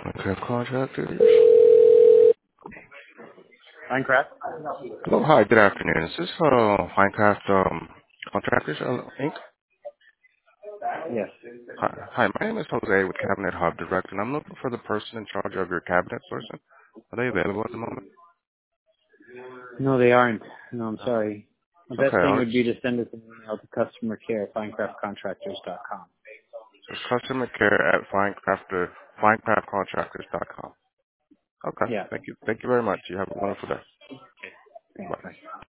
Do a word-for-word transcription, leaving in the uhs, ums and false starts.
Okay, contractors. Minecraft? Hello, hi, good afternoon. Is this uh, Finecraft um, Contractors uh, Incorporated? Yes. Hi, hi, my name is Jose with Cabinet Hub Direct, and I'm looking for the person in charge of your cabinet sourcing. Are they available at the moment? No, they aren't. No, I'm sorry. The Okay, best thing I'll would be to send us an email to customer care at finecraft contractors dot com. just customer care at Finecraft, finecraft contractors dot com. Okay, Yeah. thank you. Thank you very much. You have a wonderful day. Thanks. Bye. Bye.